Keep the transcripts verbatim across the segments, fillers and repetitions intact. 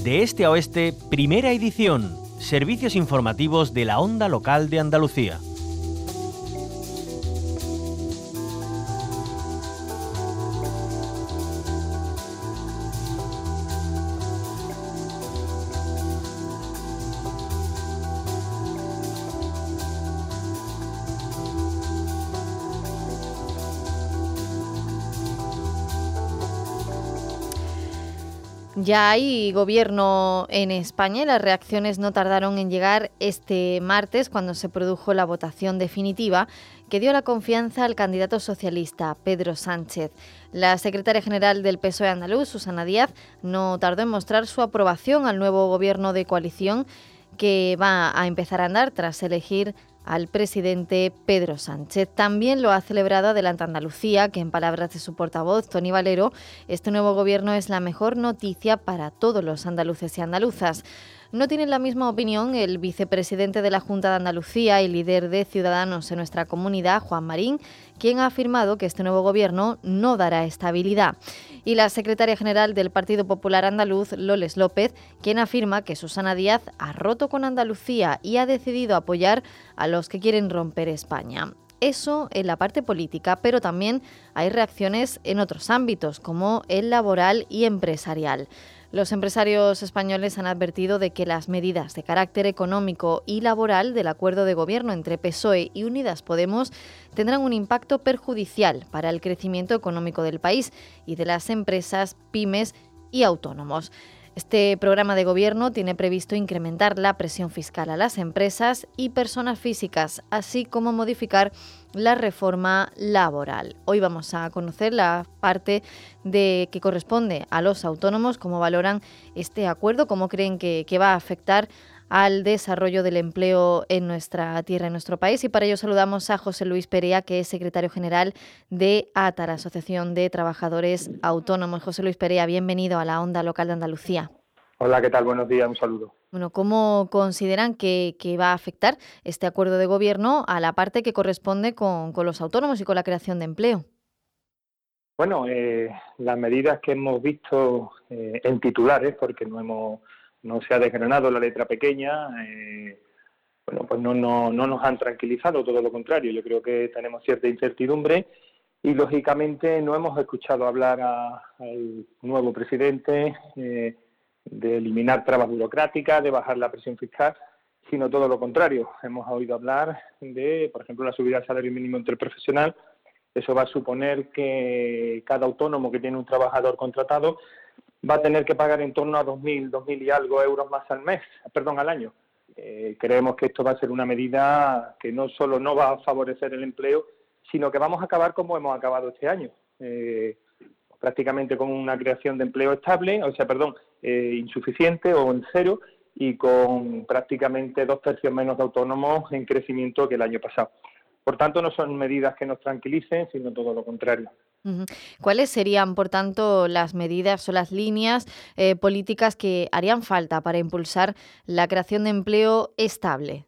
De este a oeste, primera edición. Servicios informativos de la Onda Local de Andalucía. Ya hay gobierno en España y las reacciones no tardaron en llegar este martes cuando se produjo la votación definitiva que dio la confianza al candidato socialista Pedro Sánchez. La secretaria general del P S O E andaluz, Susana Díaz, no tardó en mostrar su aprobación al nuevo gobierno de coalición que va a empezar a andar tras elegir al presidente Pedro Sánchez. También lo ha celebrado Adelante Andalucía, que en palabras de su portavoz, Toni Valero, este nuevo gobierno es la mejor noticia para todos los andaluces y andaluzas. No tiene la misma opinión el vicepresidente de la Junta de Andalucía y líder de Ciudadanos en nuestra comunidad, Juan Marín, quien ha afirmado que este nuevo gobierno no dará estabilidad. Y la secretaria general del Partido Popular Andaluz, Loles López, quien afirma que Susana Díaz ha roto con Andalucía y ha decidido apoyar a los que quieren romper España. Eso en la parte política, pero también hay reacciones en otros ámbitos, como el laboral y empresarial. Los empresarios españoles han advertido de que las medidas de carácter económico y laboral del acuerdo de gobierno entre P S O E y Unidas Podemos tendrán un impacto perjudicial para el crecimiento económico del país y de las empresas, pymes y autónomos. Este programa de gobierno tiene previsto incrementar la presión fiscal a las empresas y personas físicas, así como modificar la reforma laboral. Hoy vamos a conocer la parte de que corresponde a los autónomos, cómo valoran este acuerdo, cómo creen que, que va a afectar al desarrollo del empleo en nuestra tierra, en nuestro país. Y para ello saludamos a José Luis Perea, que es secretario general de ATA, la Asociación de Trabajadores Autónomos. José Luis Perea, bienvenido a la Onda Local de Andalucía. Hola, ¿qué tal? Buenos días, un saludo. Bueno, ¿cómo consideran que, que va a afectar este acuerdo de gobierno a la parte que corresponde con, con los autónomos y con la creación de empleo? Bueno, eh, las medidas que hemos visto eh, en titulares, porque no hemos no se ha desgranado la letra pequeña, eh, bueno, pues no, no, no nos han tranquilizado, todo lo contrario. Yo creo que tenemos cierta incertidumbre y, lógicamente, no hemos escuchado hablar a, al nuevo presidente eh, de eliminar trabas burocráticas, de bajar la presión fiscal, sino todo lo contrario. Hemos oído hablar de, por ejemplo, la subida del salario mínimo interprofesional. Eso va a suponer que cada autónomo que tiene un trabajador contratado va a tener que pagar en torno a dos mil, dos mil y algo euros más al mes, perdón, al año. Eh, creemos que esto va a ser una medida que no solo no va a favorecer el empleo, sino que vamos a acabar como hemos acabado este año, eh, prácticamente con una creación de empleo estable, o sea, perdón, eh, insuficiente o en cero, y con prácticamente dos tercios menos de autónomos en crecimiento que el año pasado. Por tanto, no son medidas que nos tranquilicen, sino todo lo contrario. ¿Cuáles serían, por tanto, las medidas o las líneas eh, políticas que harían falta para impulsar la creación de empleo estable?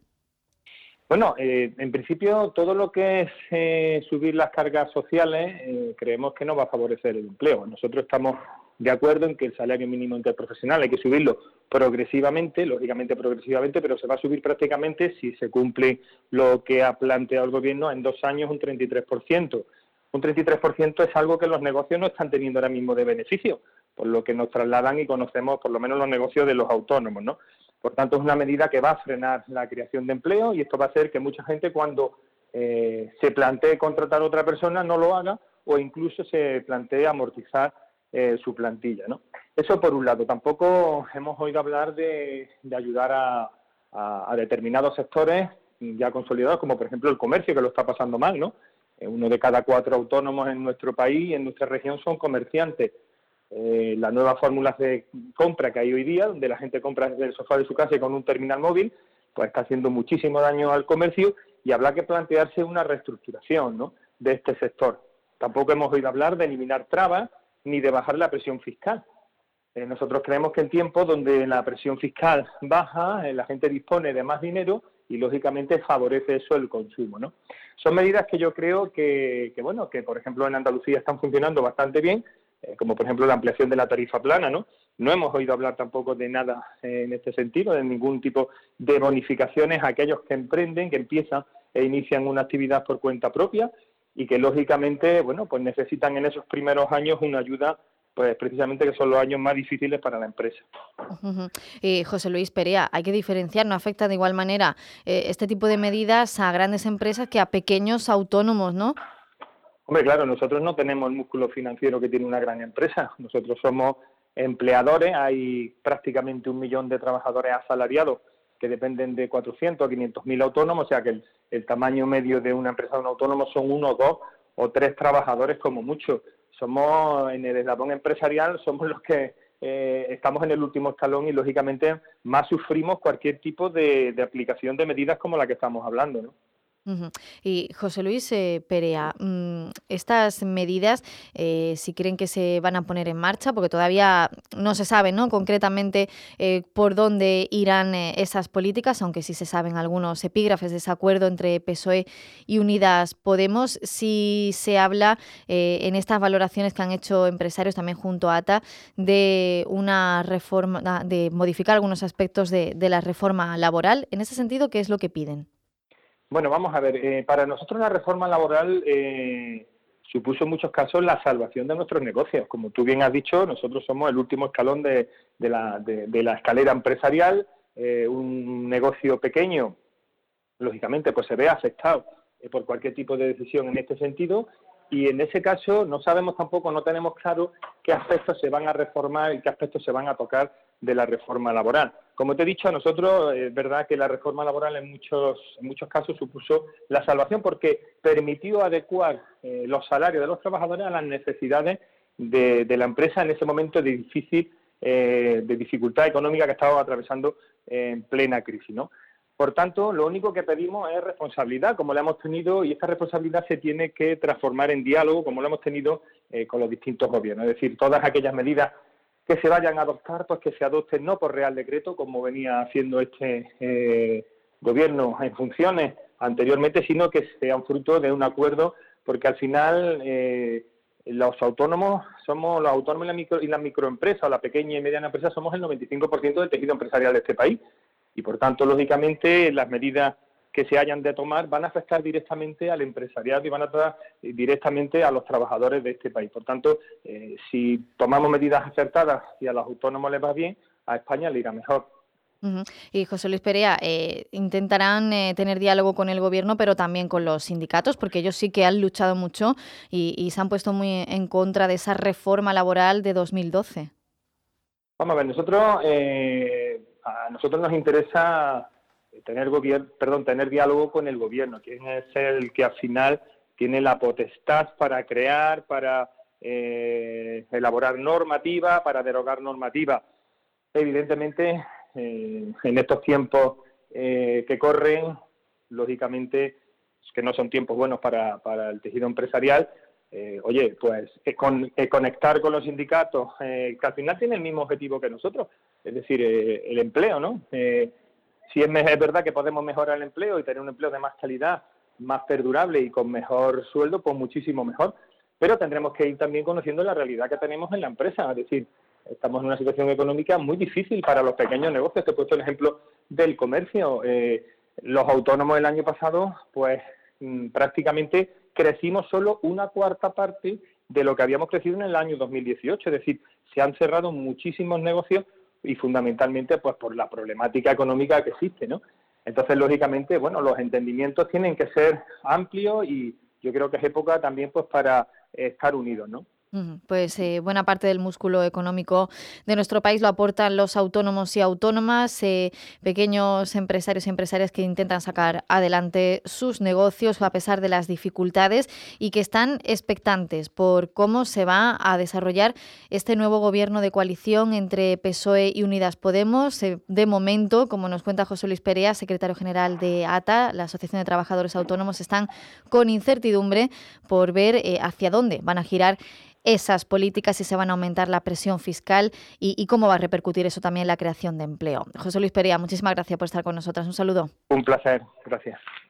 Bueno, eh, en principio todo lo que es eh, subir las cargas sociales eh, creemos que no va a favorecer el empleo. Nosotros estamos de acuerdo en que el salario mínimo interprofesional hay que subirlo progresivamente, lógicamente progresivamente, pero se va a subir prácticamente, si se cumple lo que ha planteado el Gobierno, en dos años un treinta y tres por ciento. Un treinta y tres por ciento es algo que los negocios no están teniendo ahora mismo de beneficio, por lo que nos trasladan y conocemos por lo menos los negocios de los autónomos, ¿no? Por tanto, es una medida que va a frenar la creación de empleo y esto va a hacer que mucha gente, cuando eh, se plantee contratar a otra persona, no lo haga, o incluso se plantee amortizar eh, su plantilla, ¿no? Eso por un lado. Tampoco hemos oído hablar de, de ayudar a, a, a determinados sectores ya consolidados, como por ejemplo el comercio, que lo está pasando mal, ¿no? Uno de cada cuatro autónomos en nuestro país y en nuestra región son comerciantes. Eh, las nuevas fórmulas de compra que hay hoy día, donde la gente compra desde el sofá de su casa y con un terminal móvil, pues está haciendo muchísimo daño al comercio y habrá que plantearse una reestructuración, ¿no?, de este sector. Tampoco hemos oído hablar de eliminar trabas ni de bajar la presión fiscal. Eh, nosotros creemos que en tiempos donde la presión fiscal baja, eh, la gente dispone de más dinero y, lógicamente, favorece eso el consumo, ¿no? Son medidas que yo creo que, que bueno, que por ejemplo en Andalucía están funcionando bastante bien, eh, como por ejemplo la ampliación de la tarifa plana, ¿no?, No hemos oído hablar tampoco de nada eh, en este sentido, de ningún tipo de bonificaciones a aquellos que emprenden, que empiezan e inician una actividad por cuenta propia y que lógicamente, bueno, pues necesitan en esos primeros años una ayuda, pues precisamente que son los años más difíciles para la empresa. Uh-huh. Eh, José Luis Perea, hay que diferenciar, no afecta de igual manera eh, este tipo de medidas a grandes empresas que a pequeños autónomos, ¿no? Hombre, claro, nosotros no tenemos el músculo financiero que tiene una gran empresa. Nosotros somos empleadores, hay prácticamente un millón de trabajadores asalariados que dependen de cuatrocientos a quinientos mil autónomos, o sea que el, el tamaño medio de una empresa de un autónomo son uno, dos o tres trabajadores como mucho. Somos, en el eslabón empresarial, somos los que eh, estamos en el último escalón y, lógicamente, más sufrimos cualquier tipo de, de aplicación de medidas como la que estamos hablando, ¿no? Uh-huh. Y José Luis eh, Perea, mmm, estas medidas, eh, si creen que se van a poner en marcha, porque todavía no se sabe, ¿no?, concretamente eh, por dónde irán eh, esas políticas, aunque sí se saben algunos epígrafes de ese acuerdo entre P S O E y Unidas Podemos, sí se habla eh, en estas valoraciones que han hecho empresarios también junto a A T A de una reforma, de modificar algunos aspectos de, de la reforma laboral. En ese sentido, ¿qué es lo que piden? Bueno, vamos a ver, eh, para nosotros la reforma laboral eh, supuso en muchos casos la salvación de nuestros negocios. Como tú bien has dicho, nosotros somos el último escalón de, de, la, de, de la escalera empresarial. Eh, un negocio pequeño, lógicamente, pues se ve afectado eh, por cualquier tipo de decisión en este sentido, y en ese caso no sabemos tampoco, no tenemos claro qué aspectos se van a reformar y qué aspectos se van a tocar de la reforma laboral. Como te he dicho, a nosotros es verdad que la reforma laboral en muchos, en muchos casos supuso la salvación porque permitió adecuar eh, los salarios de los trabajadores a las necesidades de, de la empresa en ese momento de difícil, eh, de dificultad económica que estaba atravesando eh, en plena crisis, ¿no? Por tanto, lo único que pedimos es responsabilidad, como la hemos tenido, y esta responsabilidad se tiene que transformar en diálogo, como lo hemos tenido eh, con los distintos gobiernos. Es decir, todas aquellas medidas que se vayan a adoptar, pues que se adopten no por Real Decreto, como venía haciendo este eh, gobierno en funciones anteriormente, sino que sean fruto de un acuerdo, porque al final eh, los autónomos somos, los autónomos y la, micro, y la microempresa, o la pequeña y mediana empresa, somos el noventa y cinco por ciento del tejido empresarial de este país. Y, por tanto, lógicamente, las medidas que se hayan de tomar van a afectar directamente al empresariado y van a afectar directamente a los trabajadores de este país. Por tanto, eh, si tomamos medidas acertadas y a los autónomos les va bien, a España le irá mejor. Uh-huh. Y José Luis Perea, eh, intentarán eh, tener diálogo con el gobierno, pero también con los sindicatos, porque ellos sí que han luchado mucho y, y se han puesto muy en contra de esa reforma laboral de dos mil doce. Vamos a ver, nosotros eh, a nosotros nos interesa tener gobierno, perdón, tener diálogo con el gobierno, quien es el que al final tiene la potestad para crear, para eh, elaborar normativa, para derogar normativa. Evidentemente, eh, en estos tiempos eh, que corren, lógicamente, que no son tiempos buenos para, para el tejido empresarial, eh, oye, pues eh, con, eh, conectar con los sindicatos, eh, que al final tienen el mismo objetivo que nosotros, es decir, eh, el empleo, ¿no? Eh, si es, es verdad que podemos mejorar el empleo y tener un empleo de más calidad, más perdurable y con mejor sueldo, pues muchísimo mejor. Pero tendremos que ir también conociendo la realidad que tenemos en la empresa, es decir, estamos en una situación económica muy difícil para los pequeños negocios. Te he puesto el ejemplo del comercio. Eh, los autónomos el año pasado, pues mmm, prácticamente crecimos solo una cuarta parte de lo que habíamos crecido en el año dos mil dieciocho. Es decir, se han cerrado muchísimos negocios y fundamentalmente pues por la problemática económica que existe, ¿no? Entonces, lógicamente, bueno, los entendimientos tienen que ser amplios y yo creo que es época también pues para eh, estar unidos, ¿no? Pues eh, buena parte del músculo económico de nuestro país lo aportan los autónomos y autónomas, eh, pequeños empresarios y empresarias que intentan sacar adelante sus negocios a pesar de las dificultades y que están expectantes por cómo se va a desarrollar este nuevo gobierno de coalición entre P S O E y Unidas Podemos. Eh, de momento, como nos cuenta José Luis Perea, secretario general de A T A, la Asociación de Trabajadores Autónomos, están con incertidumbre por ver eh, hacia dónde van a girar esas políticas, si se van a aumentar la presión fiscal y, y cómo va a repercutir eso también en la creación de empleo. José Luis Perea, muchísimas gracias por estar con nosotras. Un saludo. Un placer. Gracias.